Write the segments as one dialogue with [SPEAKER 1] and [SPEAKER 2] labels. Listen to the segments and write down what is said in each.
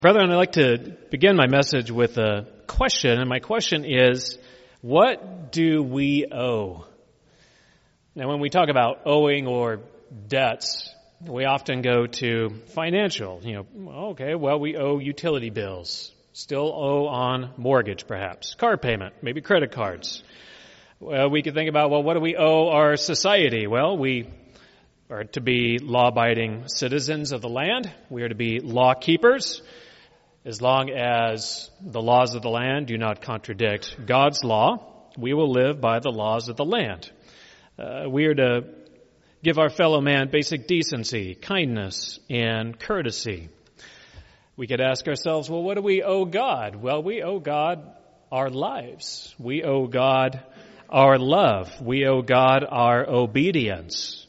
[SPEAKER 1] Brethren, I'd like to begin my message with a question, and my question is, what do we owe? Now, when we talk about owing or debts, we often go to financial. We owe utility bills, still owe on mortgage perhaps, car payment, maybe credit cards. We could think about, what do we owe our society? Well, we are to be law-abiding citizens of the land. We are to be law keepers. As long as the laws of the land do not contradict God's law, we will live by the laws of the land. We are to give our fellow man basic decency, kindness, and courtesy. We could ask ourselves, what do we owe God? Well, we owe God our lives. We owe God our love. We owe God our obedience.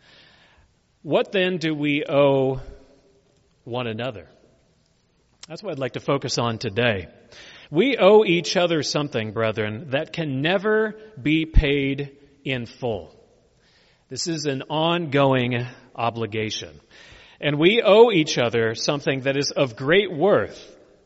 [SPEAKER 1] What then do we owe one another? That's what I'd like to focus on today. We owe each other something, brethren, that can never be paid in full. This is an ongoing obligation. And we owe each other something that is of great worth.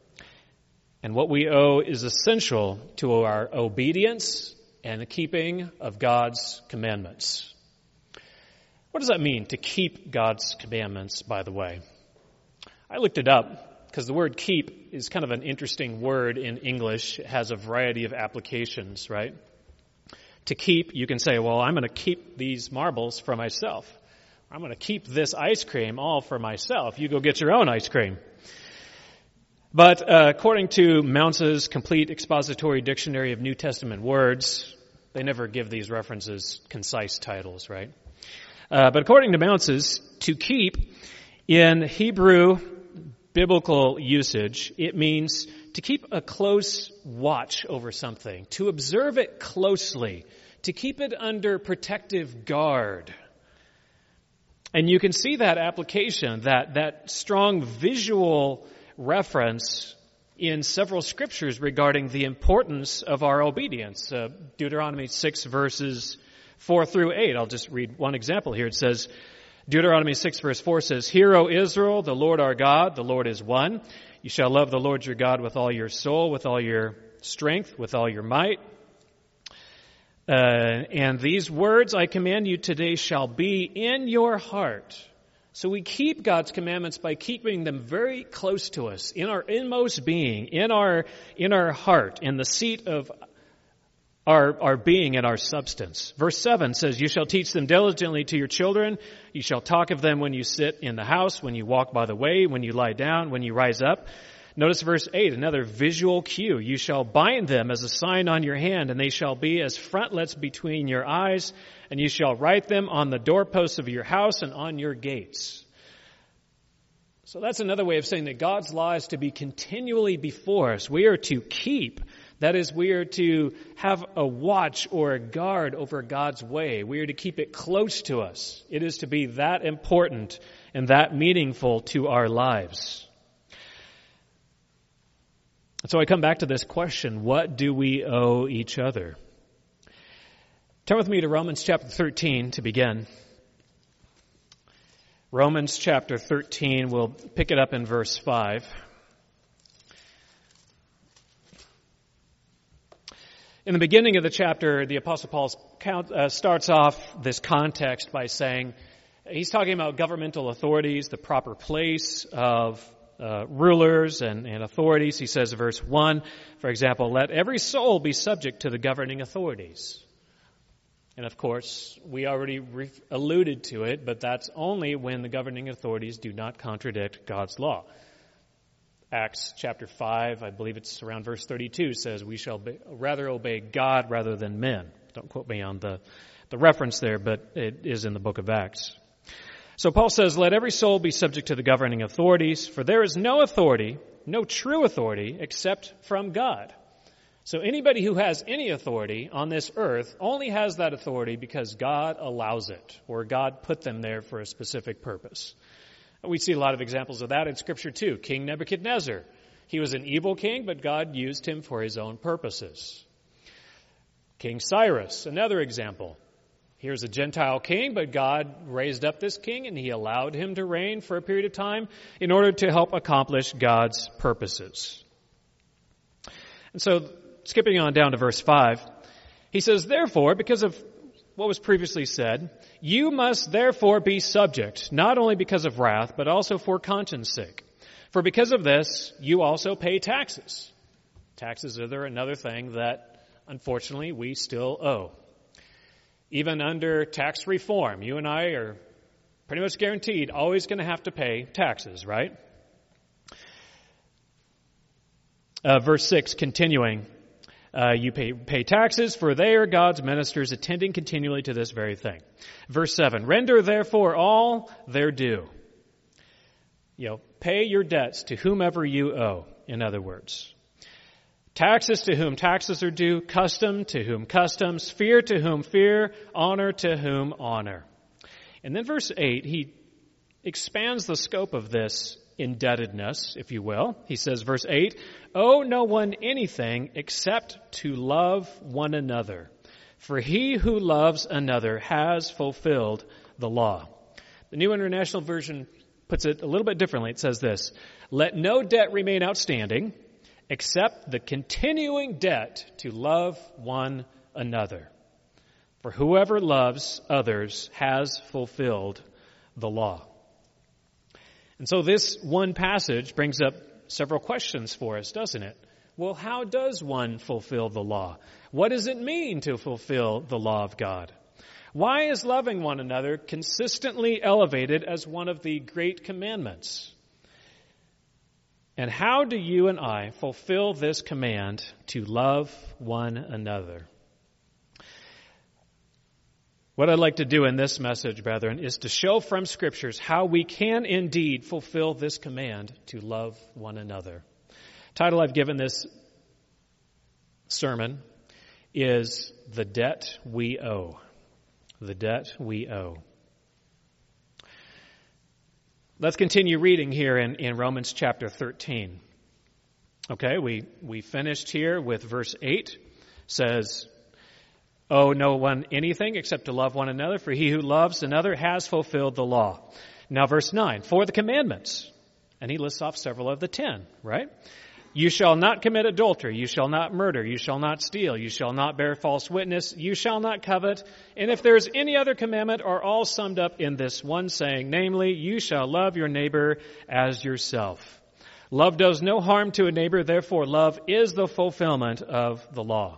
[SPEAKER 1] And what we owe is essential to our obedience and the keeping of God's commandments. What does that mean, to keep God's commandments, by the way? I looked it up, because the word keep is kind of an interesting word in English. It has a variety of applications, right? To keep, you can say, I'm going to keep these marbles for myself. I'm going to keep this ice cream all for myself. You go get your own ice cream. But according to Mounce's Complete Expository Dictionary of New Testament Words, they never give these references concise titles, right? But according to Mounce's, to keep in Hebrew biblical usage, it means to keep a close watch over something, to observe it closely, to keep it under protective guard. And you can see that application, that strong visual reference in several scriptures regarding the importance of our obedience. Deuteronomy 6 verses 4 through 8. I'll just read one example here. It says, Deuteronomy 6 verse 4 says, "Hear, O Israel, the Lord our God, the Lord is one. You shall love the Lord your God with all your soul, with all your strength, with all your might. And these words I command you today shall be in your heart." So we keep God's commandments by keeping them very close to us, in our inmost being, in our heart, in the seat of our being and our substance. Verse 7 says, "You shall teach them diligently to your children. You shall talk of them when you sit in the house, when you walk by the way, when you lie down, when you rise up." Notice verse 8, another visual cue. "You shall bind them as a sign on your hand, and they shall be as frontlets between your eyes, and you shall write them on the doorposts of your house and on your gates." So that's another way of saying that God's law is to be continually before us. We are to keep. That is, we are to have a watch or a guard over God's way. We are to keep it close to us. It is to be that important and that meaningful to our lives. So I come back to this question, what do we owe each other? Turn with me to Romans chapter 13 to begin. Romans chapter 13, we'll pick it up in verse 5. In the beginning of the chapter, the Apostle Paul starts off this context by saying, he's talking about governmental authorities, the proper place of rulers and authorities. He says in verse 1, for example, "Let every soul be subject to the governing authorities." And of course, we already alluded to it, but that's only when the governing authorities do not contradict God's law. Acts chapter 5, I believe it's around verse 32, says we shall rather obey God rather than men. Don't quote me on the reference there, but it is in the book of Acts. So Paul says, "Let every soul be subject to the governing authorities, for there is no authority, no true authority, except from God." So anybody who has any authority on this earth only has that authority because God allows it, or God put them there for a specific purpose. We see a lot of examples of that in Scripture too. King Nebuchadnezzar, he was an evil king, but God used him for his own purposes. King Cyrus, another example. Here's a Gentile king, but God raised up this king and he allowed him to reign for a period of time in order to help accomplish God's purposes. And so, skipping on down to verse 5, he says, therefore, because of what was previously said, you must therefore be subject, not only because of wrath, but also for conscience sake. For because of this, you also pay taxes. Taxes are another thing that, unfortunately, we still owe. Even under tax reform, you and I are pretty much guaranteed always going to have to pay taxes, right? Verse 6, continuing, you pay taxes, for they are God's ministers, attending continually to this very thing. Verse 7, render therefore all their due. Pay your debts to whomever you owe, in other words. Taxes to whom taxes are due, custom to whom customs, fear to whom fear, honor to whom honor. And then verse 8, he expands the scope of this indebtedness, if you will. He says, verse 8, owe no one anything except to love one another. For he who loves another has fulfilled the law. The New International Version puts it a little bit differently. It says this, let no debt remain outstanding except the continuing debt to love one another. For whoever loves others has fulfilled the law. And so this one passage brings up several questions for us, doesn't it? Well, how does one fulfill the law? What does it mean to fulfill the law of God? Why is loving one another consistently elevated as one of the great commandments? And how do you and I fulfill this command to love one another? What I'd like to do in this message, brethren, is to show from Scriptures how we can indeed fulfill this command to love one another. The title I've given this sermon is The Debt We Owe. The Debt We Owe. Let's continue reading here in Romans chapter 13. Okay, we finished here with verse 8. Says, owe no one anything except to love one another, for he who loves another has fulfilled the law. Now verse 9, for the commandments. And he lists off several of the 10, right? You shall not commit adultery. You shall not murder. You shall not steal. You shall not bear false witness. You shall not covet. And if there is any other commandment, are all summed up in this one saying, namely, you shall love your neighbor as yourself. Love does no harm to a neighbor. Therefore, love is the fulfillment of the law.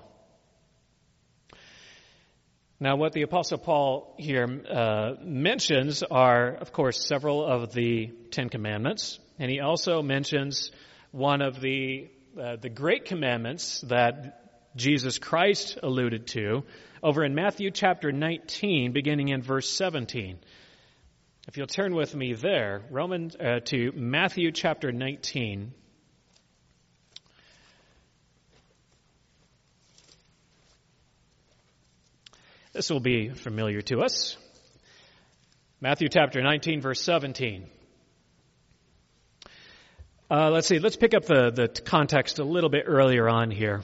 [SPEAKER 1] Now, what the Apostle Paul here mentions are, of course, several of the 10 Commandments. And he also mentions one of the great commandments that Jesus Christ alluded to over in Matthew chapter 19, beginning in verse 17. If you'll turn with me there, to Matthew chapter 19. This will be familiar to us. Matthew chapter 19, verse 17. Let's see. Let's pick up the context a little bit earlier on here.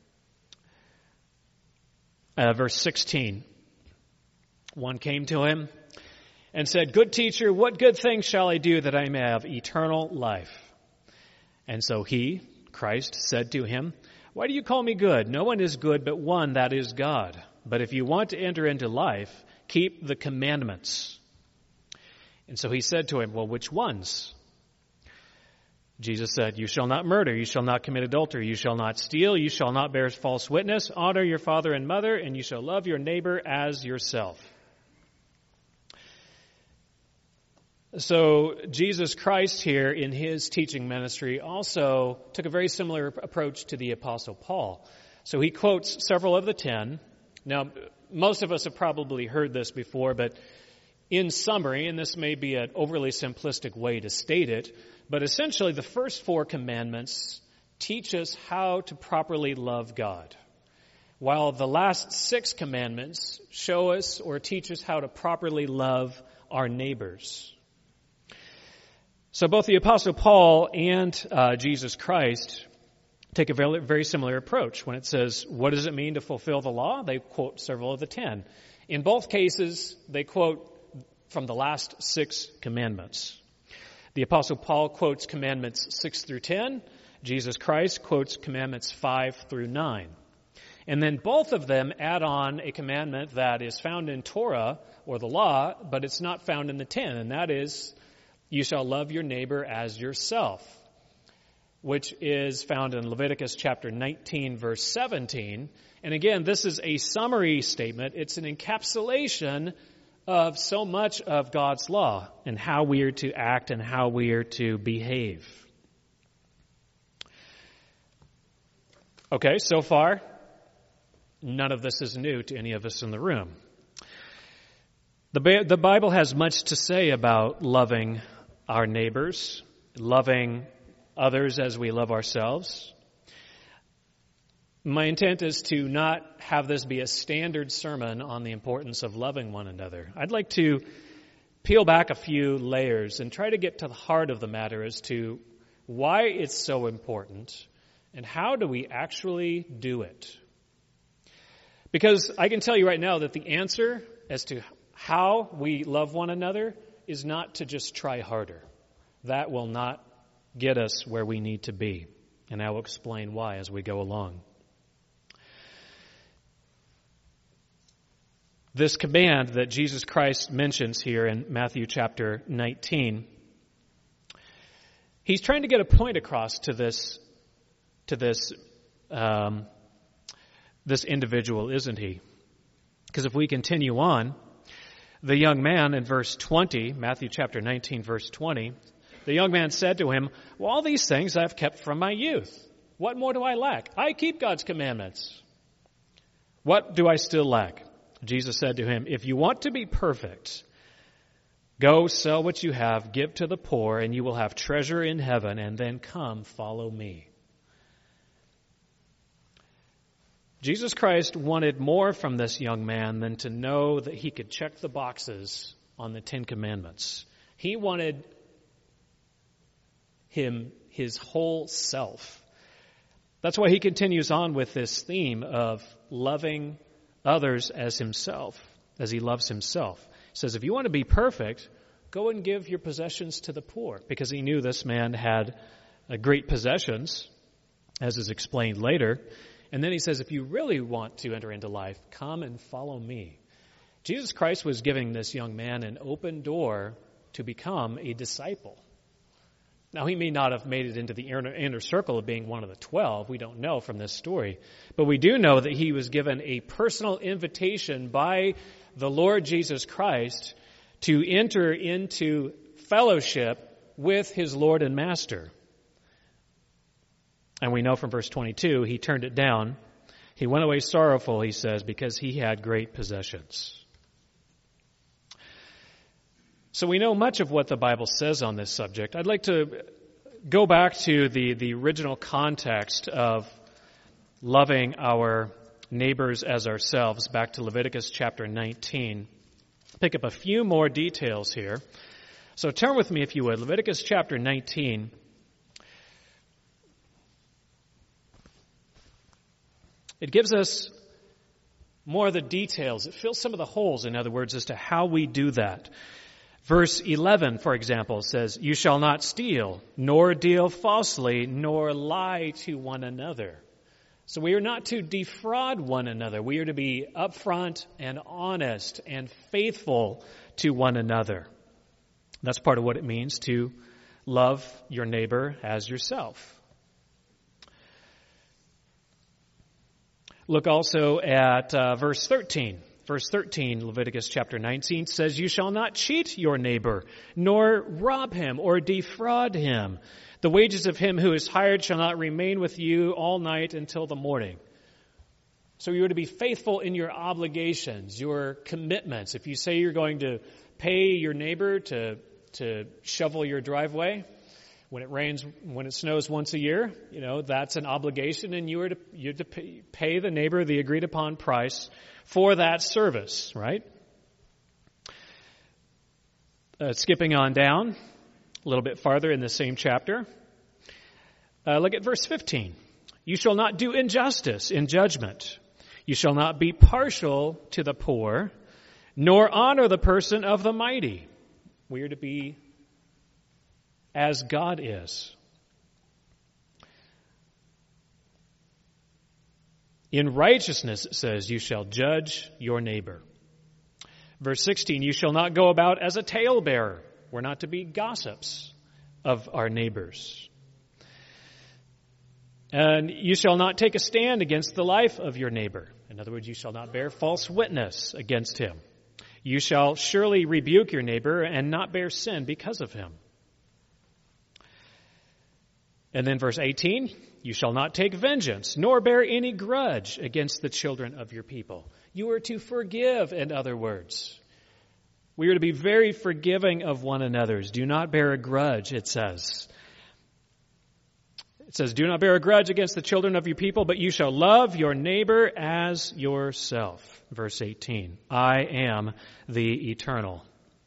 [SPEAKER 1] Verse 16. One came to him and said, good teacher, what good thing shall I do that I may have eternal life? And so he, Christ, said to him, why do you call me good? No one is good but one, that is God. But if you want to enter into life, keep the commandments. And so he said to him, well, which ones? Jesus said, you shall not murder, you shall not commit adultery, you shall not steal, you shall not bear false witness, honor your father and mother, and you shall love your neighbor as yourself. So Jesus Christ here in his teaching ministry also took a very similar approach to the Apostle Paul. So he quotes several of the 10. Now, most of us have probably heard this before, but in summary, and this may be an overly simplistic way to state it, but essentially the first 4 commandments teach us how to properly love God, while the last 6 commandments show us or teach us how to properly love our neighbors. So both the Apostle Paul and Jesus Christ take a very, very similar approach. When it says, what does it mean to fulfill the law? They quote several of the 10. In both cases, they quote from the last 6 commandments. The Apostle Paul quotes commandments 6 through 10. Jesus Christ quotes commandments 5 through 9. And then both of them add on a commandment that is found in Torah or the law, but it's not found in the 10, and that is, you shall love your neighbor as yourself, which is found in Leviticus chapter 19, verse 17. And again, this is a summary statement. It's an encapsulation of so much of God's law and how we are to act and how we are to behave. Okay, so far, none of this is new to any of us in the room. The Bible has much to say about loving our neighbors, loving others as we love ourselves. My intent is to not have this be a standard sermon on the importance of loving one another. I'd like to peel back a few layers and try to get to the heart of the matter as to why it's so important and how do we actually do it. Because I can tell you right now that the answer as to how we love one another is not to just try harder. That will not get us where we need to be. And I will explain why as we go along. This command that Jesus Christ mentions here in Matthew chapter 19, he's trying to get a point across to this individual, isn't he? Because if we continue on, the young man in verse 20, Matthew chapter 19, verse 20, the young man said to him, well, all these things I've kept from my youth. What more do I lack? I keep God's commandments. What do I still lack? Jesus said to him, if you want to be perfect, go sell what you have, give to the poor, and you will have treasure in heaven, and then come follow me. Jesus Christ wanted more from this young man than to know that he could check the boxes on the 10 Commandments. He wanted him, his whole self. That's why he continues on with this theme of loving others as himself, as he loves himself. He says, if you want to be perfect, go and give your possessions to the poor, because he knew this man had great possessions, as is explained later. And then he says, if you really want to enter into life, come and follow me. Jesus Christ was giving this young man an open door to become a disciple. Now, he may not have made it into the inner circle of being one of the 12. We don't know from this story. But we do know that he was given a personal invitation by the Lord Jesus Christ to enter into fellowship with his Lord and Master. And we know from verse 22, he turned it down. He went away sorrowful, he says, because he had great possessions. So we know much of what the Bible says on this subject. I'd like to go back to the original context of loving our neighbors as ourselves, back to Leviticus chapter 19. Pick up a few more details here. So turn with me, if you would, Leviticus chapter 19. It gives us more of the details. It fills some of the holes, in other words, as to how we do that. Verse 11, for example, says, you shall not steal, nor deal falsely, nor lie to one another. So we are not to defraud one another. We are to be upfront and honest and faithful to one another. That's part of what it means to love your neighbor as yourself. Look also at verse 13. Verse 13, Leviticus chapter 19 says, you shall not cheat your neighbor, nor rob him or defraud him. The wages of him who is hired shall not remain with you all night until the morning. So you are to be faithful in your obligations, your commitments. If you say you're going to pay your neighbor to shovel your driveway, when it rains, when it snows once a year, that's an obligation, and you're to pay the neighbor the agreed upon price for that service, right? Skipping on down a little bit farther in the same chapter. Look at verse 15. You shall not do injustice in judgment. You shall not be partial to the poor, nor honor the person of the mighty. We are to be as God is. In righteousness, it says, you shall judge your neighbor. Verse 16, you shall not go about as a talebearer. We're not to be gossips of our neighbors. And you shall not take a stand against the life of your neighbor. In other words, you shall not bear false witness against him. You shall surely rebuke your neighbor and not bear sin because of him. And then verse 18, you shall not take vengeance, nor bear any grudge against the children of your people. You are to forgive, in other words. We are to be very forgiving of one another. Do not bear a grudge, it says. It says, do not bear a grudge against the children of your people, but you shall love your neighbor as yourself. Verse 18, I am the eternal.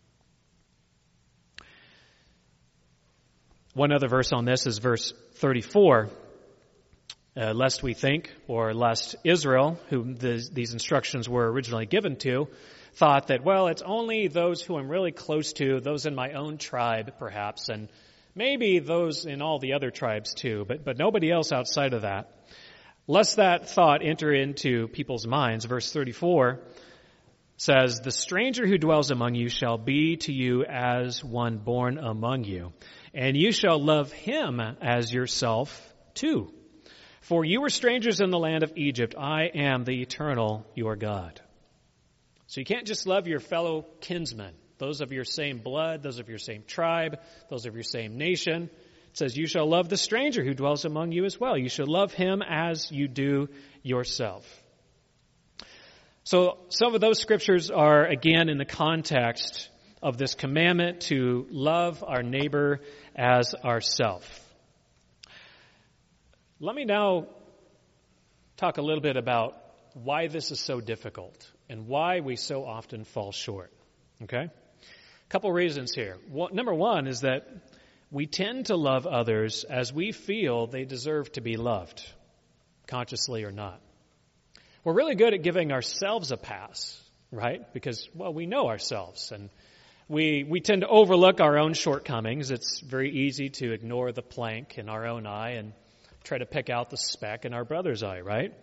[SPEAKER 1] One other verse on this is verse 34. Lest we think, or lest Israel, whom these instructions were originally given to, thought that, well, it's only those who I'm really close to, those in my own tribe, perhaps, and maybe those in all the other tribes too, but nobody else outside of that. Lest that thought enter into people's minds, verse 34 says, the stranger who dwells among you shall be to you as one born among you, and you shall love him as yourself too. For you were strangers in the land of Egypt. I am the eternal, your God. So you can't just love your fellow kinsmen, those of your same blood, those of your same tribe, those of your same nation. It says you shall love the stranger who dwells among you as well. You shall love him as you do yourself. So some of those scriptures are, again, in the context of this commandment to love our neighbor as ourself. Let me now talk a little bit about why this is so difficult and why we so often fall short. Okay? A couple reasons here. Number one is that we tend to love others as we feel they deserve to be loved, consciously or not. We're really good at giving ourselves a pass, right? Because, well, we know ourselves and we tend to overlook our own shortcomings. It's very easy to ignore the plank in our own eye and try to pick out the speck in our brother's eye, right?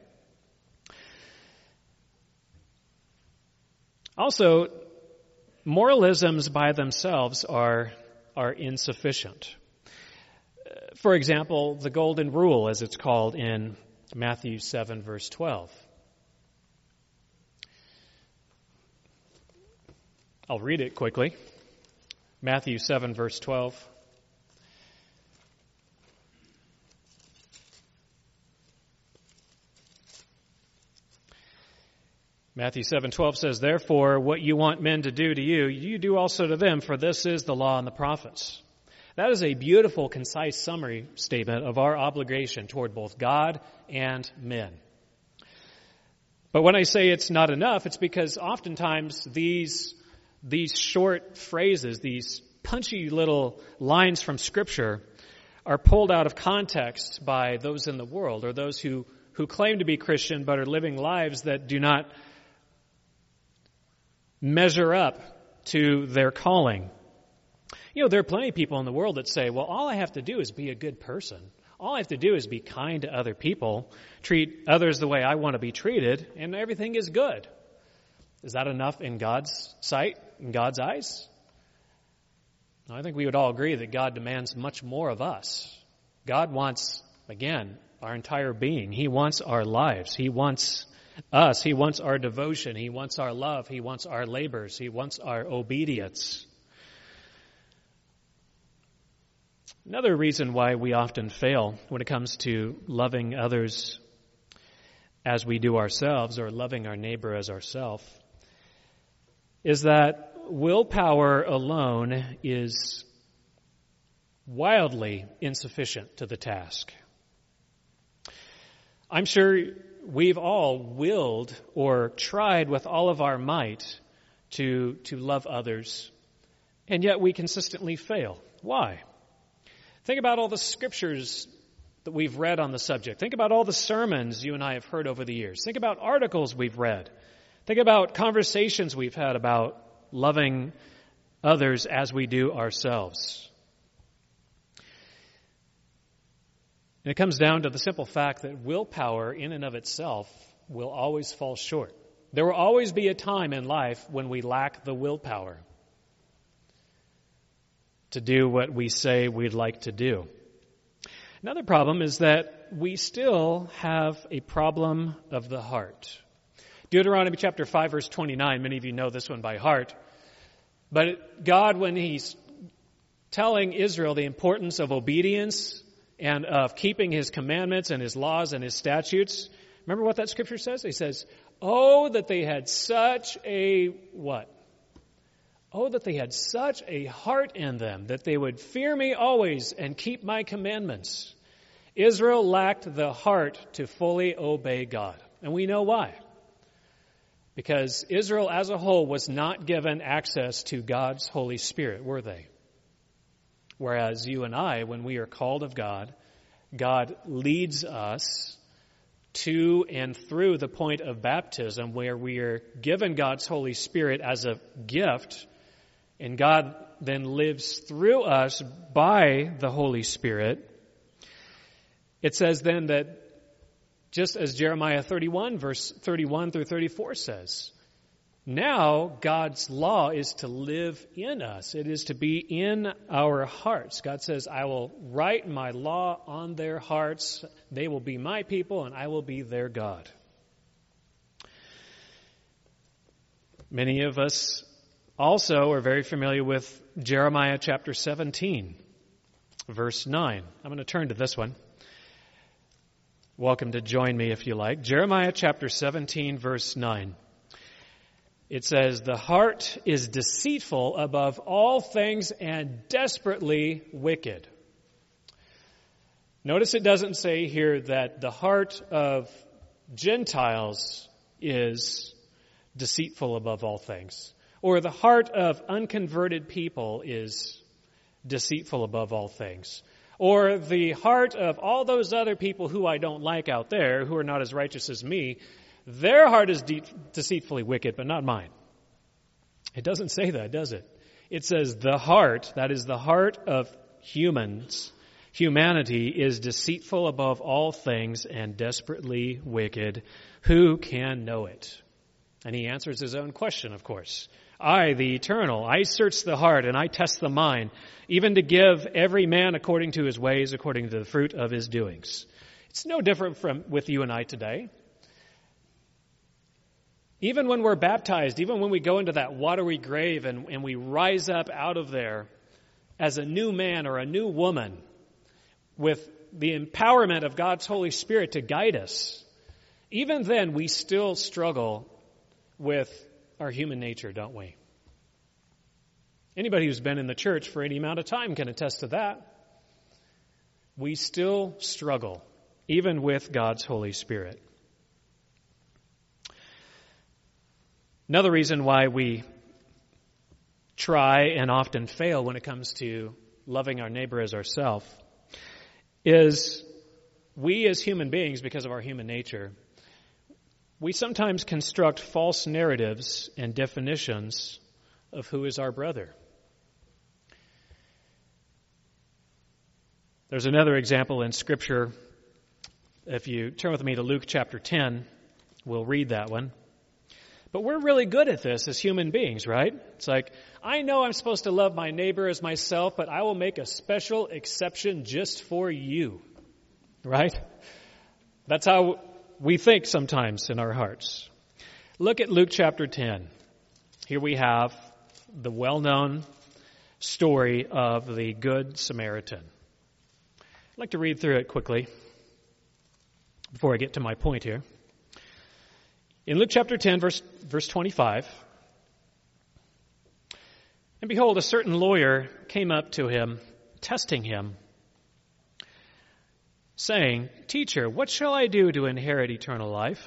[SPEAKER 1] Also, moralisms by themselves are insufficient. For example, the golden rule, as it's called in Matthew 7, verse 12. I'll read it quickly. Matthew 7, verse 12. Matthew 7:12 says, therefore, what you want men to do to you, you do also to them, for this is the law and the prophets. That is a beautiful, concise summary statement of our obligation toward both God and men. But when I say it's not enough, it's because oftentimes these short phrases, these punchy little lines from Scripture, are pulled out of context by those in the world or those who claim to be Christian but are living lives that do not measure up to their calling. You know, there are plenty of people in the world that say, well, all I have to do is be a good person. All I have to do is be kind to other people, treat others the way I want to be treated, and everything is good. Is that enough in God's sight, in God's eyes? I think we would all agree that God demands much more of us. God wants, again, our entire being. He wants our lives. He wants us. He wants our devotion. He wants our love. He wants our labors. He wants our obedience. Another reason why we often fail when it comes to loving others as we do ourselves, or loving our neighbor as ourselves, is that willpower alone is wildly insufficient to the task. I'm sure we've all willed or tried with all of our might to love others, and yet we consistently fail. Why? Think about all the scriptures that we've read on the subject. Think about all the sermons you and I have heard over the years. Think about articles we've read Think about conversations we've had about loving others as we do ourselves. And it comes down to the simple fact that willpower in and of itself will always fall short. There will always be a time in life when we lack the willpower to do what we say we'd like to do. Another problem is that we still have a problem of the heart. Deuteronomy chapter 5, verse 29, many of you know this one by heart. But God, when He's telling Israel the importance of obedience and of keeping His commandments and His laws and His statutes, remember what that scripture says? He says, oh, that they had such a what? Oh, that they had such a heart in them, that they would fear me always and keep my commandments. Israel lacked the heart to fully obey God. And we know why. Because Israel as a whole was not given access to God's Holy Spirit, were they? Whereas you and I, when we are called of God, God leads us to and through the point of baptism where we are given God's Holy Spirit as a gift, and God then lives through us by the Holy Spirit. It says then that just as Jeremiah 31, verse 31 through 34 says, now God's law is to live in us. It is to be in our hearts. God says, I will write my law on their hearts. They will be my people and I will be their God. Many of us also are very familiar with Jeremiah chapter 17, verse 9. I'm going to turn to this one. Welcome to join me if you like. Jeremiah chapter 17, verse 9. It says, the heart is deceitful above all things and desperately wicked. Notice it doesn't say here that the heart of Gentiles is deceitful above all things, or the heart of unconverted people is deceitful above all things, or the heart of all those other people who I don't like out there, who are not as righteous as me, their heart is deceitfully wicked, but not mine. It doesn't say that, does it? It says the heart, that is the heart of humanity is deceitful above all things and desperately wicked. Who can know it? And he answers his own question, of course. I, the eternal, I search the heart and I test the mind, even to give every man according to his ways, according to the fruit of his doings. It's no different with you and I today. Even when we're baptized, even when we go into that watery grave and we rise up out of there as a new man or a new woman with the empowerment of God's Holy Spirit to guide us, even then we still struggle with our human nature, don't we? Anybody who's been in the church for any amount of time can attest to that. We still struggle, even with God's Holy Spirit. Another reason why we try and often fail when it comes to loving our neighbor as ourselves is we as human beings, because of our human nature, we sometimes construct false narratives and definitions of who is our brother. There's another example in Scripture. If you turn with me to Luke chapter 10, we'll read that one. But we're really good at this as human beings, right? It's like, I know I'm supposed to love my neighbor as myself, but I will make a special exception just for you, right? That's how we think sometimes in our hearts. Look at Luke chapter 10. Here we have the well-known story of the Good Samaritan. I'd like to read through it quickly before I get to my point here. In Luke chapter 10, verse 25, and behold, a certain lawyer came up to him, testing him, saying, Teacher, what shall I do to inherit eternal life?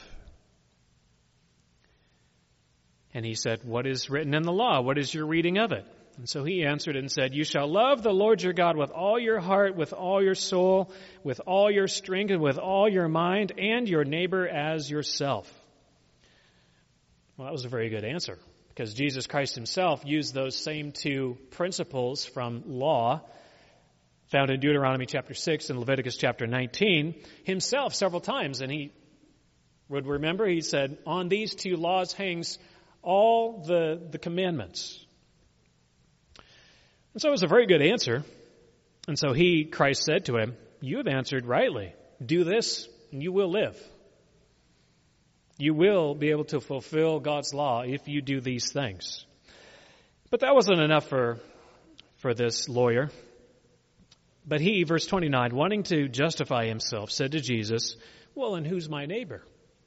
[SPEAKER 1] And he said, What is written in the law? What is your reading of it? And so he answered and said, You shall love the Lord your God with all your heart, with all your soul, with all your strength, and with all your mind, and your neighbor as yourself. Well, that was a very good answer, because Jesus Christ himself used those same two principles from law found in Deuteronomy chapter 6 and Leviticus chapter 19 himself several times. And he would remember, he said, on these two laws hangs all the commandments. And so it was a very good answer. And so Christ said to him, you have answered rightly. Do this and you will live. You will be able to fulfill God's law if you do these things. But that wasn't enough for this lawyer. But he, verse 29, wanting to justify himself, said to Jesus, well, and who's my neighbor?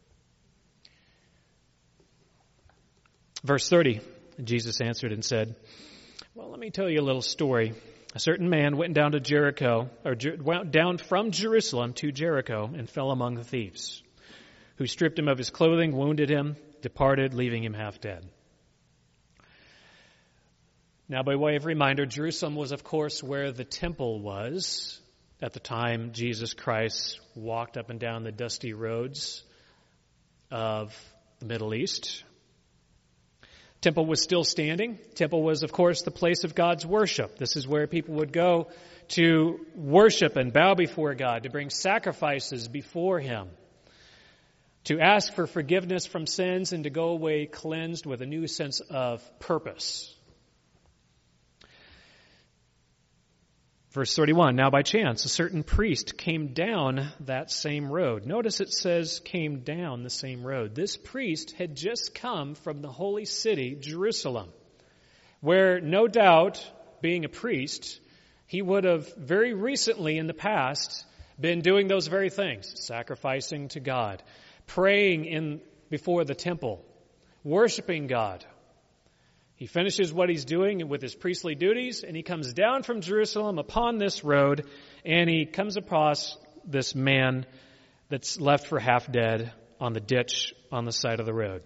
[SPEAKER 1] Verse 30, Jesus answered and said, well, let me tell you a little story. A certain man went down to Jericho, or went down from Jerusalem to Jericho and fell among the thieves, who stripped him of his clothing, wounded him, departed, leaving him half dead. Now, by way of reminder, Jerusalem was, of course, where the temple was at the time Jesus Christ walked up and down the dusty roads of the Middle East. Temple was still standing. Temple was, of course, the place of God's worship. This is where people would go to worship and bow before God, to bring sacrifices before Him, to ask for forgiveness from sins, and to go away cleansed with a new sense of purpose. Verse 31, now by chance a certain priest came down that same road. Notice it says came down the same road. This priest had just come from the holy city, Jerusalem, where no doubt, being a priest, he would have very recently in the past been doing those very things, sacrificing to God, praying before the temple, worshiping God. He finishes what he's doing with his priestly duties, and he comes down from Jerusalem upon this road, and he comes across this man that's left for half dead on the ditch on the side of the road.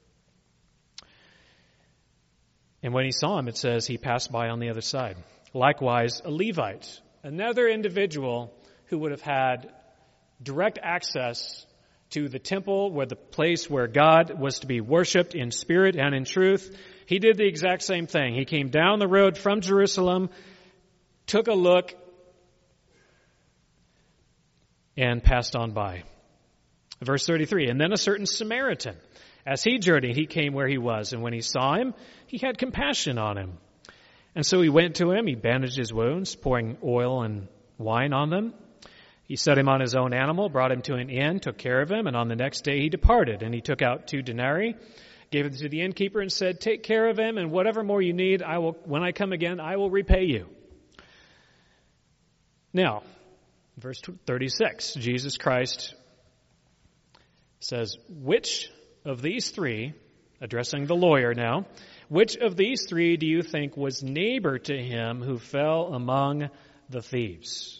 [SPEAKER 1] And when he saw him, it says he passed by on the other side. Likewise, a Levite, another individual who would have had direct access to the temple, where the place where God was to be worshipped in spirit and in truth. He did the exact same thing. He came down the road from Jerusalem, took a look, and passed on by. Verse 33, and then a certain Samaritan, as he journeyed, he came where he was, and when he saw him, he had compassion on him. And so he went to him, he bandaged his wounds, pouring oil and wine on them. He set him on his own animal, brought him to an inn, took care of him, and on the next day he departed. And he took out 2 denarii, gave it to the innkeeper, and said, take care of him, and whatever more you need, when I come again, I will repay you. Now, verse 36, Jesus Christ says, which of these 3, addressing the lawyer now, which of these 3 do you think was neighbor to him who fell among the thieves?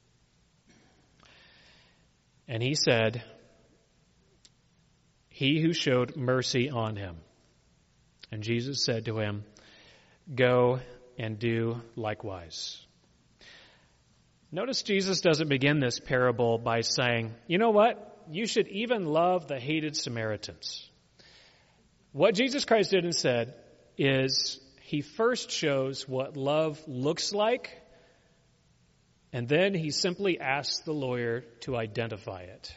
[SPEAKER 1] And he said, he who showed mercy on him. And Jesus said to him, go and do likewise. Notice Jesus doesn't begin this parable by saying, you know what? You should even love the hated Samaritans. What Jesus Christ did and said is he first shows what love looks like, and then he simply asks the lawyer to identify it.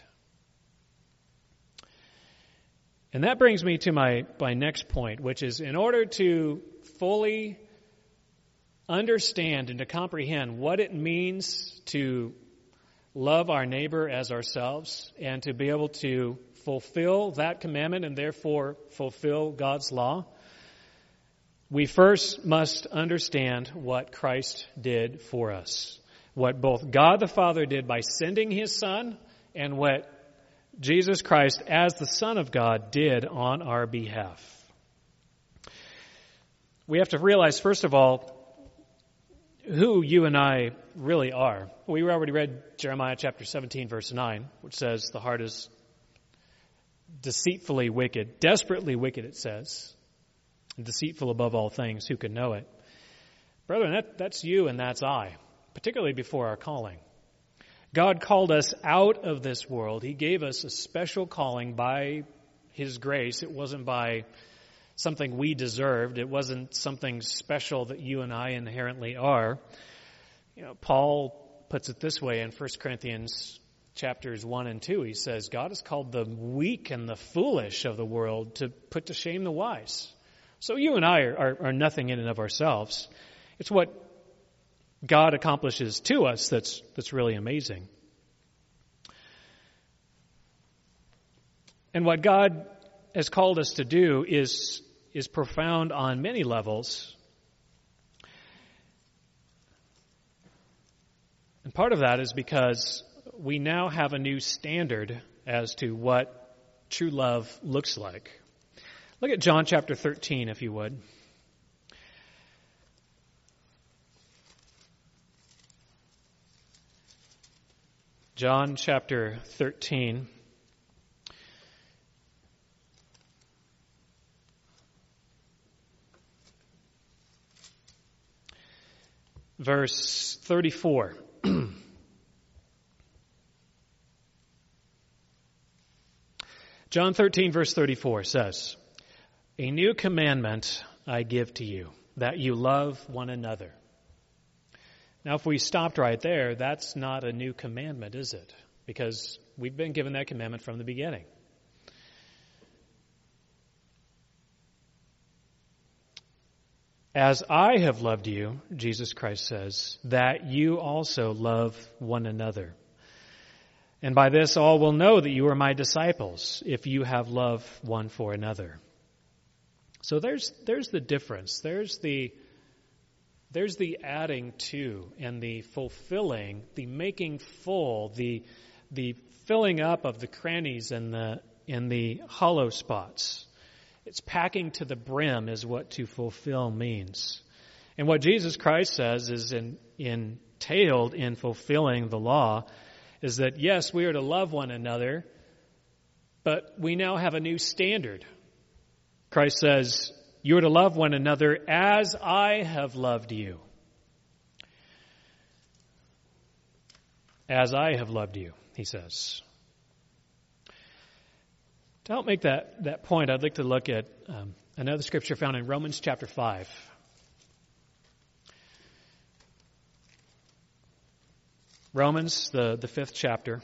[SPEAKER 1] And that brings me to my next point, which is in order to fully understand and to comprehend what it means to love our neighbor as ourselves and to be able to fulfill that commandment and therefore fulfill God's law, we first must understand what Christ did for us. What both God the Father did by sending His Son and what Jesus Christ as the Son of God did on our behalf. We have to realize, first of all, who you and I really are. We already read Jeremiah chapter 17, verse 9, which says the heart is deceitfully wicked, desperately wicked, it says, and deceitful above all things, who can know it? Brethren, that's you and that's I, particularly before our calling. God called us out of this world. He gave us a special calling by His grace. It wasn't by something we deserved. It wasn't something special that you and I inherently are. Paul puts it this way in 1 Corinthians chapters 1 and 2. He says, God has called the weak and the foolish of the world to put to shame the wise. So you and I are nothing in and of ourselves. It's what God accomplishes to us that's really amazing. And what God has called us to do is profound on many levels. And part of that is because we now have a new standard as to what true love looks like. Look at John chapter 13, if you would. John chapter 13. Verse 34. John 13, verse 34 says, "A new commandment I give to you, that you love one another." Now, if we stopped right there, that's not a new commandment, is it? Because we've been given that commandment from the beginning. As I have loved you, Jesus Christ says, that you also love one another. And by this all will know that you are my disciples, if you have love one for another. So there's the difference. There's the adding to and the fulfilling, the making full, the filling up of the crannies and the hollow spots. It's packing to the brim is what to fulfill means. And what Jesus Christ says is entailed in fulfilling the law is that, yes, we are to love one another, but we now have a new standard. Christ says, you are to love one another as I have loved you. As I have loved you, he says. To help make that point, I'd like to look at another scripture found in Romans chapter 5. Romans, the 5th chapter.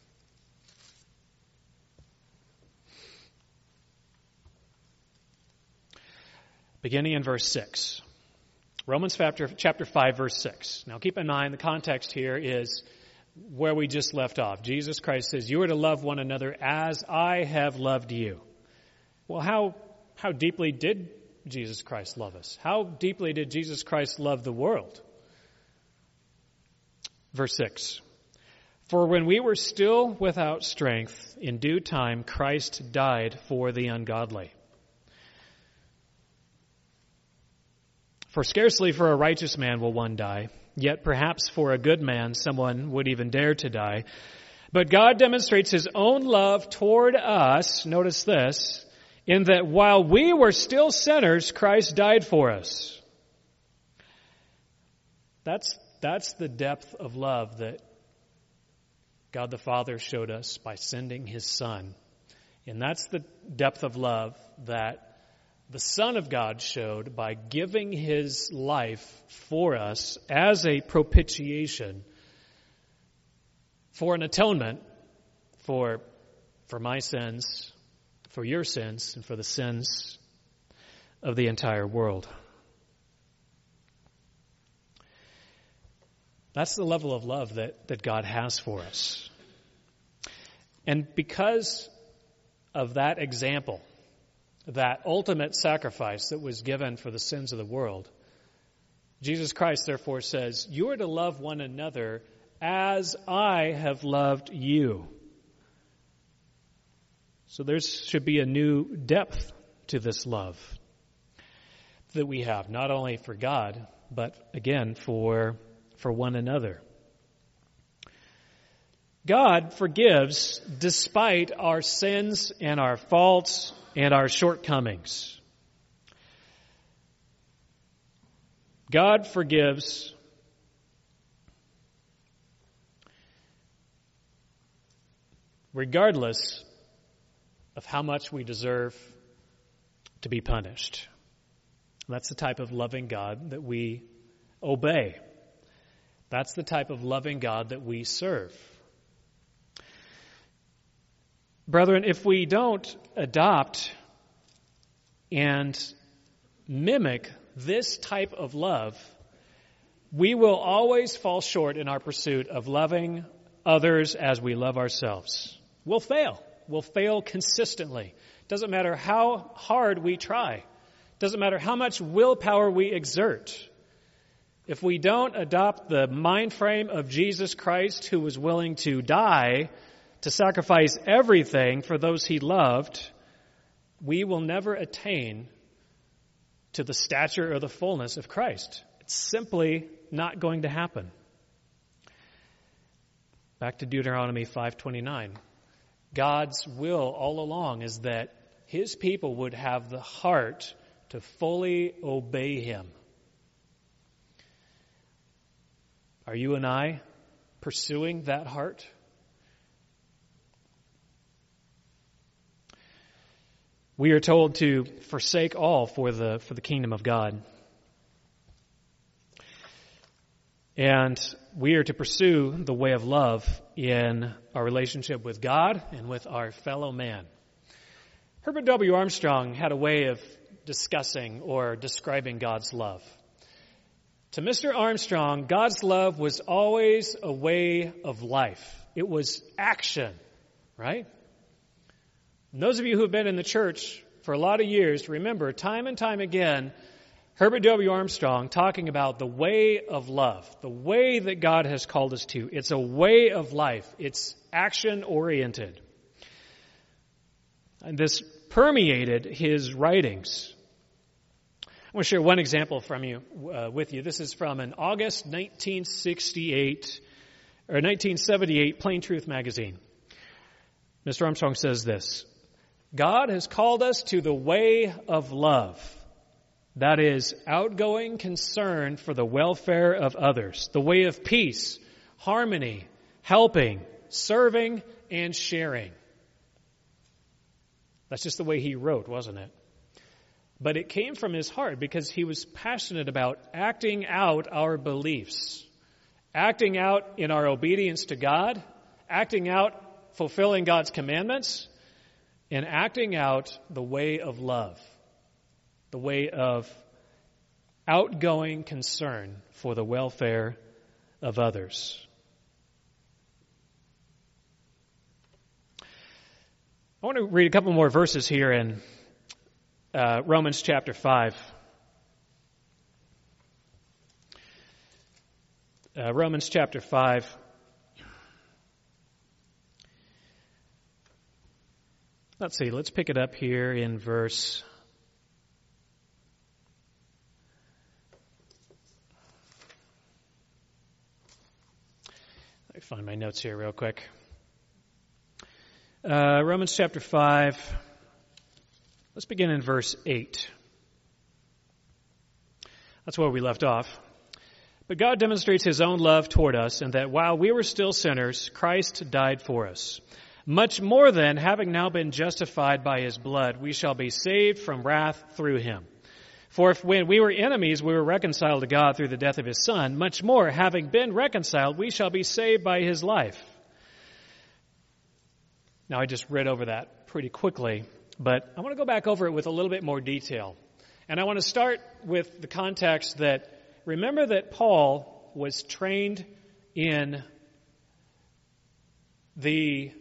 [SPEAKER 1] Beginning in verse 6. Romans chapter 5, verse 6. Now keep in mind the context here is where we just left off. Jesus Christ says, you are to love one another as I have loved you. Well, how deeply did Jesus Christ love us? How deeply did Jesus Christ love the world? Verse 6. For when we were still without strength, in due time Christ died for the ungodly. For scarcely for a righteous man will one die, yet perhaps for a good man someone would even dare to die. But God demonstrates his own love toward us, notice this, in that while we were still sinners, Christ died for us. That's the depth of love that God the Father showed us by sending his Son. And that's the depth of love that the Son of God showed by giving his life for us as a propitiation, for an atonement, for my sins, for your sins, and for the sins of the entire world. That's the level of love that God has for us. And because of that example, that ultimate sacrifice that was given for the sins of the world, Jesus Christ therefore says, you are to love one another as I have loved you. So there should be a new depth to this love that we have, not only for God, but again for one another. God forgives despite our sins and our faults and our shortcomings. God forgives regardless of how much we deserve to be punished. That's the type of loving God that we obey. That's the type of loving God that we serve. Brethren, if we don't adopt and mimic this type of love, we will always fall short in our pursuit of loving others as we love ourselves. We'll fail. We'll fail consistently. Doesn't matter how hard we try. Doesn't matter how much willpower we exert. If we don't adopt the mind frame of Jesus Christ, who was willing to die, to sacrifice everything for those he loved, we will never attain to the stature or the fullness of Christ. It's simply not going to happen. Back to Deuteronomy 5:29. God's will all along is that his people would have the heart to fully obey him. Are you and I pursuing that heart? We are told to forsake all for the kingdom of God. And we are to pursue the way of love in our relationship with God and with our fellow man. Herbert W. Armstrong had a way of discussing or describing God's love. To Mr. Armstrong, God's love was always a way of life. It was action, right? And those of you who have been in the church for a lot of years remember time and time again Herbert W. Armstrong talking about the way of love, the way that God has called us to. It's a way of life. It's action-oriented. And this permeated his writings. I want to share one example with you. This is from an August 1978 Plain Truth magazine. Mr. Armstrong says this: God has called us to the way of love. That is outgoing concern for the welfare of others, the way of peace, harmony, helping, serving, and sharing. That's just the way he wrote, wasn't it? But it came from his heart because he was passionate about acting out our beliefs, acting out in our obedience to God, acting out fulfilling God's commandments, and acting out the way of love, the way of outgoing concern for the welfare of others. I want to read a couple more verses here in Romans chapter 5. Romans chapter 5. Let's see, let's pick it up here in verse... Let me find my notes here real quick. Romans chapter 5. Let's begin in verse 8. That's where we left off. But God demonstrates his own love toward us in that while we were still sinners, Christ died for us. Much more than, having now been justified by his blood, we shall be saved from wrath through him. For if when we were enemies, we were reconciled to God through the death of his Son, much more, having been reconciled, we shall be saved by his life. Now, I just read over that pretty quickly, but I want to go back over it with a little bit more detail. And I want to start with the context that, remember that Paul was trained in the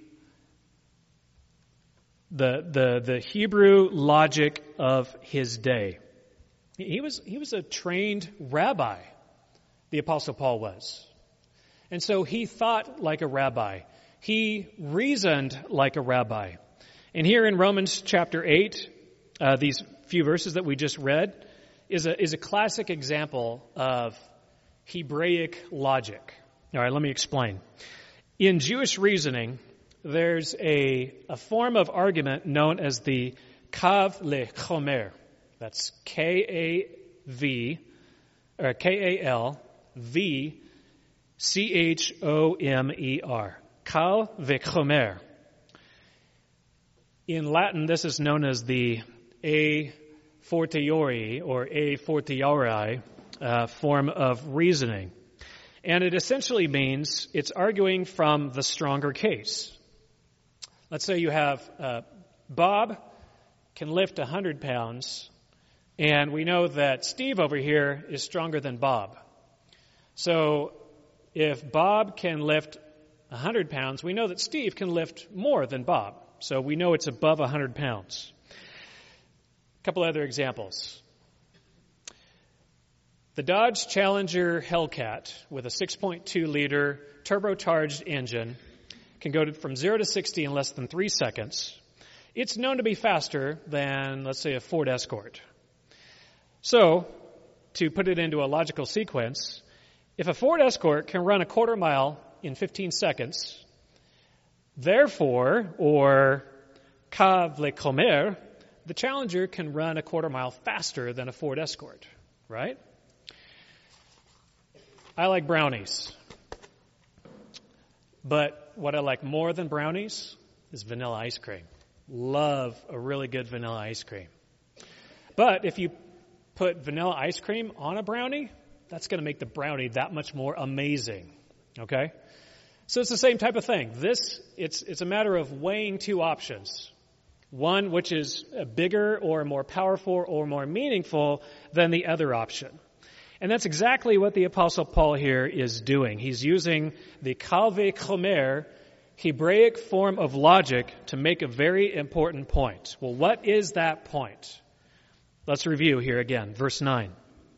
[SPEAKER 1] Hebrew logic of his day. He was a trained rabbi, the Apostle Paul was. And so he thought like a rabbi. He reasoned like a rabbi. And here in Romans chapter 8, these few verses that we just read, is a classic example of Hebraic logic. All right, let me explain. In Jewish reasoning, there's a form of argument known as the Kav lechomer. That's K-A-L-V-C-H-O-M-E-R. Kal v'chomer. In Latin, this is known as the a fortiori or a fortiori form of reasoning. And it essentially means it's arguing from the stronger case. Let's say you have Bob can lift 100 pounds, and we know that Steve over here is stronger than Bob. So if Bob can lift 100 pounds, we know that Steve can lift more than Bob. So we know it's above 100 pounds. A couple other examples. The Dodge Challenger Hellcat with a 6.2-liter turbocharged engine can go from 0 to 60 in less than 3 seconds. It's known to be faster than, let's say, a Ford Escort. So, to put it into a logical sequence, if a Ford Escort can run a quarter mile in 15 seconds, therefore, or qu'à le commer, the Challenger can run a quarter mile faster than a Ford Escort, right? I like brownies. But what I like more than brownies is vanilla ice cream. Love a really good vanilla ice cream. But if you put vanilla ice cream on a brownie, that's going to make the brownie that much more amazing. Okay? So it's the same type of thing. It's a matter of weighing two options. One which is bigger or more powerful or more meaningful than the other option. And that's exactly what the Apostle Paul here is doing. He's using the qu'à le commer Hebraic form of logic to make a very important point. Well, what is that point? Let's review here again. Verse 9.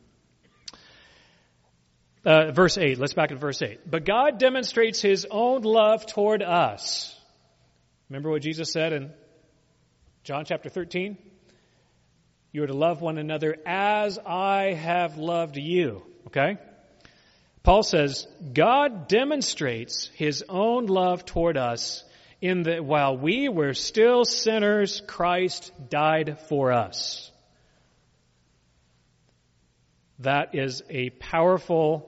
[SPEAKER 1] Verse 8. Let's back at verse 8. But God demonstrates His own love toward us. Remember what Jesus said in John chapter 13? You are to love one another as I have loved you. Okay? Paul says, God demonstrates His own love toward us in that while we were still sinners, Christ died for us. That is a powerful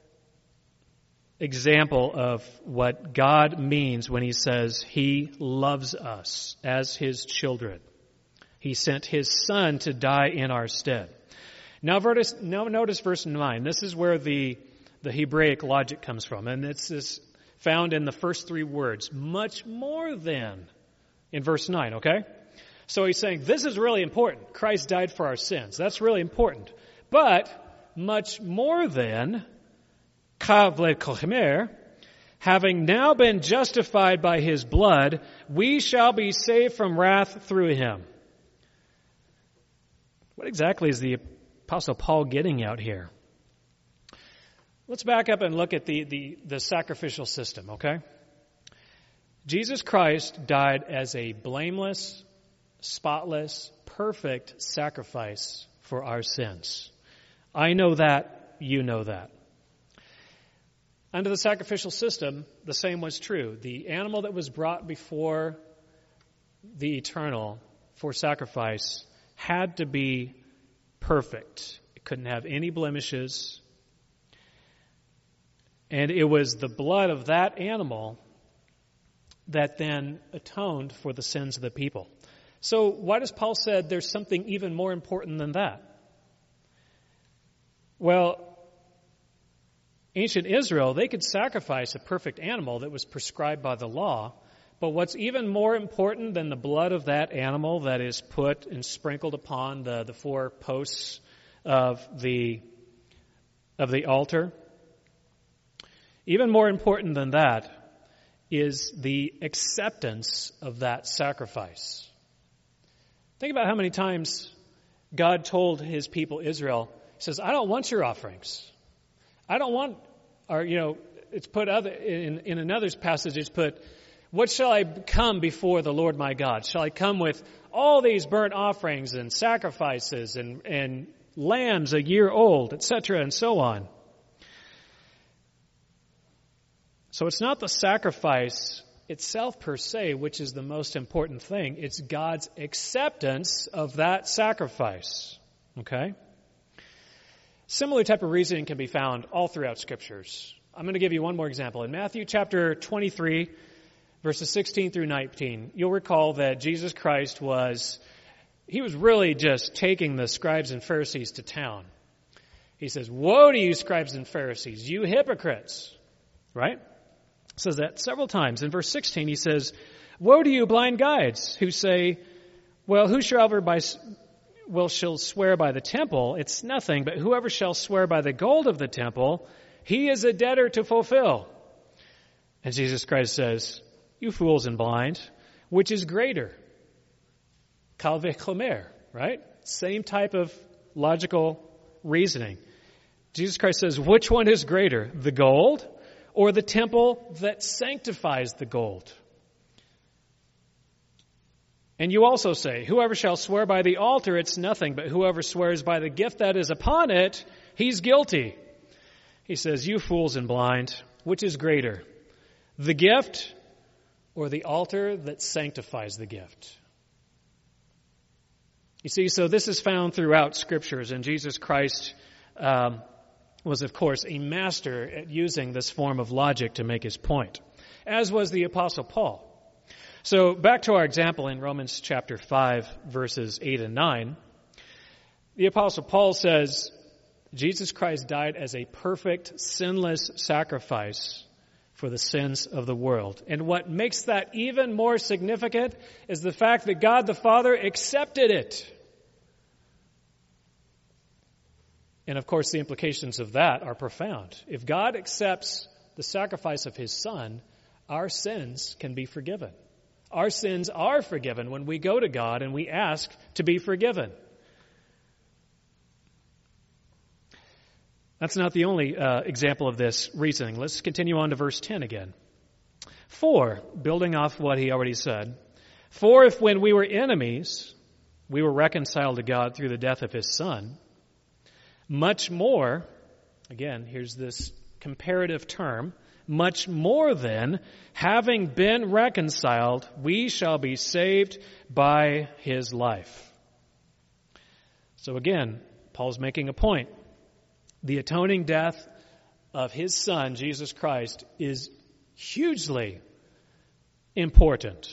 [SPEAKER 1] example of what God means when He says He loves us as His children. He sent His Son to die in our stead. Now notice verse 9. This is where the Hebraic logic comes from. And it's this found in the first three words. Much more than in verse 9, okay? So he's saying this is really important. Christ died for our sins. That's really important. But much more than qu'à le commer, having now been justified by His blood, we shall be saved from wrath through Him. What exactly is the Apostle Paul getting out here? Let's back up and look at the sacrificial system, okay? Jesus Christ died as a blameless, spotless, perfect sacrifice for our sins. I know that, you know that. Under the sacrificial system, the same was true. The animal that was brought before the eternal for sacrifice had to be perfect. It couldn't have any blemishes. And it was the blood of that animal that then atoned for the sins of the people. So why does Paul say there's something even more important than that? Well, ancient Israel, they could sacrifice a perfect animal that was prescribed by the law. But what's even more important than the blood of that animal that is put and sprinkled upon the four posts of the altar, even more important than that is the acceptance of that sacrifice. Think about how many times God told His people Israel, He says, I don't want your offerings. I don't want, it's put in another passage, it's put, what shall I come before the Lord my God? Shall I come with all these burnt offerings and sacrifices and lambs a year old, etc., and so on? So it's not the sacrifice itself per se, which is the most important thing. It's God's acceptance of that sacrifice. Okay? Similar type of reasoning can be found all throughout Scriptures. I'm going to give you one more example. In Matthew chapter 23, verses 16 through 19, you'll recall that Jesus Christ was really just taking the scribes and Pharisees to town. He says, "Woe to you, scribes and Pharisees, you hypocrites." Right? Says that several times. In verse 16, he says, "Woe to you, blind guides, who say, well, whosoever shall swear by the temple, it's nothing, but whoever shall swear by the gold of the temple, he is a debtor to fulfill." And Jesus Christ says, "You fools and blind, which is greater?" Kal v'chomer, right? Same type of logical reasoning. Jesus Christ says, which one is greater, the gold or the temple that sanctifies the gold? And you also say, whoever shall swear by the altar, it's nothing, but whoever swears by the gift that is upon it, he's guilty. He says, you fools and blind, which is greater, the gift or the altar that sanctifies the gift? You see, so this is found throughout Scriptures, and Jesus Christ was, of course, a master at using this form of logic to make his point, as was the Apostle Paul. So back to our example in Romans chapter 5, verses 8 and 9, the Apostle Paul says, Jesus Christ died as a perfect, sinless sacrifice for the sins of the world. And what makes that even more significant is the fact that God the Father accepted it. And of course, the implications of that are profound. If God accepts the sacrifice of his Son, our sins can be forgiven. Our sins are forgiven when we go to God and we ask to be forgiven. That's not the only example of this reasoning. Let's continue on to verse 10 again. For, building off what he already said, for if when we were enemies, we were reconciled to God through the death of his Son, much more, again, here's this comparative term, much more then, having been reconciled, we shall be saved by his life. So again, Paul's making a point. The atoning death of his Son, Jesus Christ, is hugely important.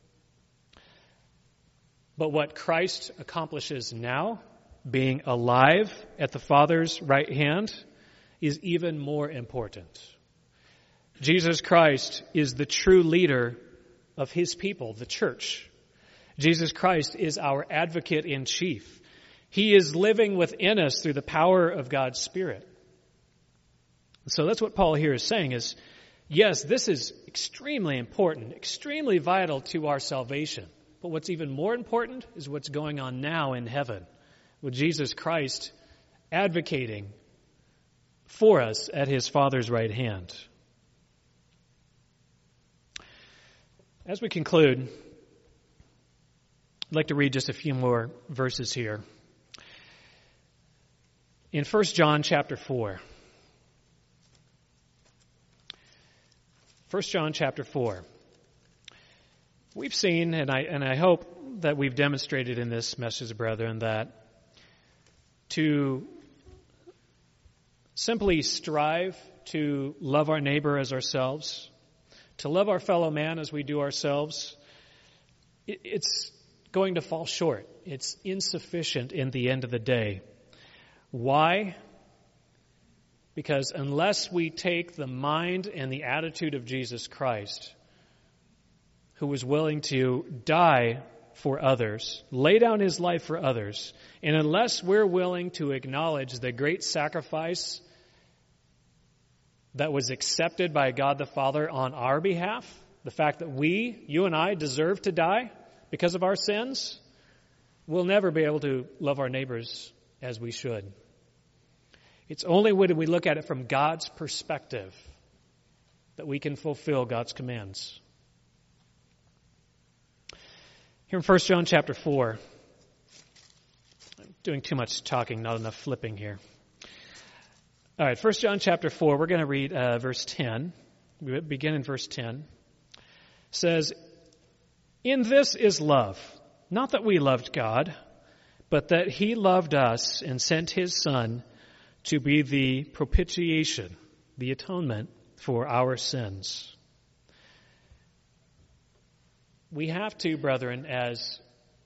[SPEAKER 1] But what Christ accomplishes now, being alive at the Father's right hand, is even more important. Jesus Christ is the true leader of his people, the church. Jesus Christ is our advocate in chief. He is living within us through the power of God's Spirit. So that's what Paul here is saying is, yes, this is extremely important, extremely vital to our salvation. But what's even more important is what's going on now in heaven, with Jesus Christ advocating for us at his Father's right hand. As we conclude, I'd like to read just a few more verses here. In 1 John chapter 4. 1 John chapter 4. We've seen, and I hope that we've demonstrated in this message, brethren, that to simply strive to love our neighbor as ourselves, to love our fellow man as we do ourselves, it's going to fall short. It's insufficient in the end of the day. Why? Because unless we take the mind and the attitude of Jesus Christ, who was willing to die for others, lay down his life for others, and unless we're willing to acknowledge the great sacrifice that was accepted by God the Father on our behalf, the fact that you and I, deserve to die because of our sins, we'll never be able to love our neighbors as we should. It's only when we look at it from God's perspective that we can fulfill God's commands. Here in 1 John chapter 4, I'm doing too much talking, not enough flipping here. All right, 1 John chapter 4, we're going to read verse 10. We begin in verse 10. It says, "In this is love, not that we loved God, but that he loved us and sent his Son to be the propitiation, the atonement for our sins." We have to, brethren, as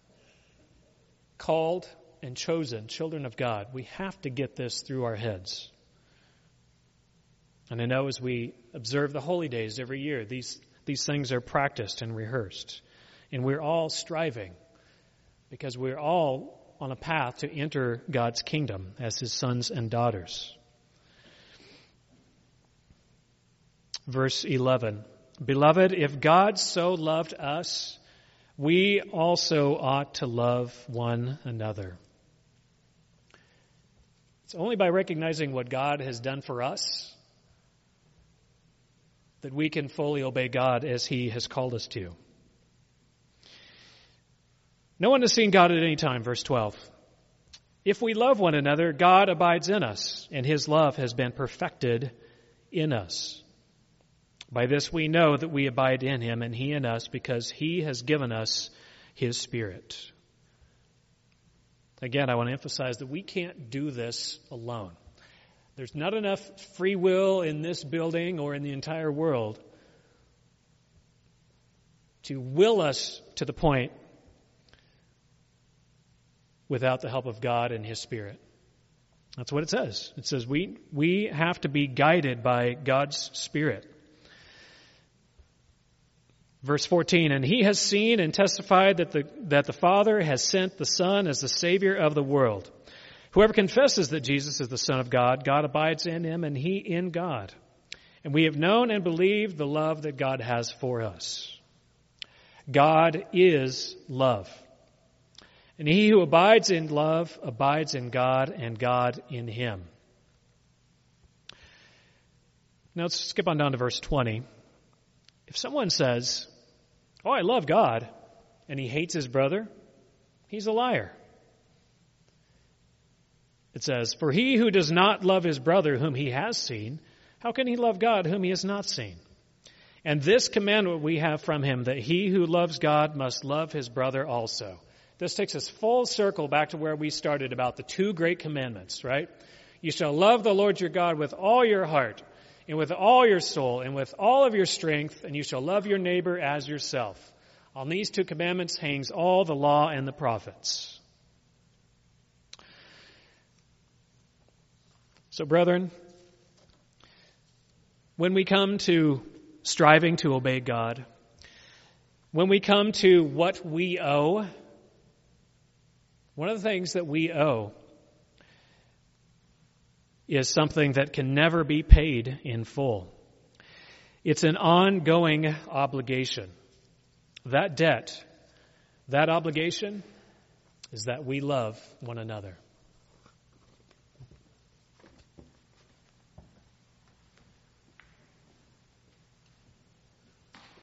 [SPEAKER 1] called and chosen children of God, we have to get this through our heads. And I know as we observe the holy days every year, these things are practiced and rehearsed. And we're all striving because we're all on a path to enter God's kingdom as His sons and daughters. Verse 11, Beloved, if God so loved us, we also ought to love one another. It's only by recognizing what God has done for us that we can fully obey God as He has called us to. No one has seen God at any time, verse 12. If we love one another, God abides in us, and His love has been perfected in us. By this we know that we abide in Him and He in us, because He has given us His Spirit. Again, I want to emphasize that we can't do this alone. There's not enough free will in this building or in the entire world to will us to the point without the help of God and His Spirit. That's what it says. It says we have to be guided by God's Spirit. Verse 14, and He has seen and testified that the Father has sent the Son as the Savior of the world. Whoever confesses that Jesus is the Son of God, God abides in him and he in God. And we have known and believed the love that God has for us. God is love. And he who abides in love abides in God and God in him. Now let's skip on down to verse 20. If someone says, "Oh, I love God," and he hates his brother, he's a liar. It says, "For he who does not love his brother whom he has seen, how can he love God whom he has not seen? And this commandment we have from him, that he who loves God must love his brother also." This takes us full circle back to where we started about the two great commandments, right? You shall love the Lord your God with all your heart, and with all your soul, and with all of your strength, and you shall love your neighbor as yourself. On these two commandments hangs all the law and the prophets. So, brethren, when we come to striving to obey God, when we come to what we owe, one of the things that we owe is something that can never be paid in full. It's an ongoing obligation. That debt, that obligation, is that we love one another.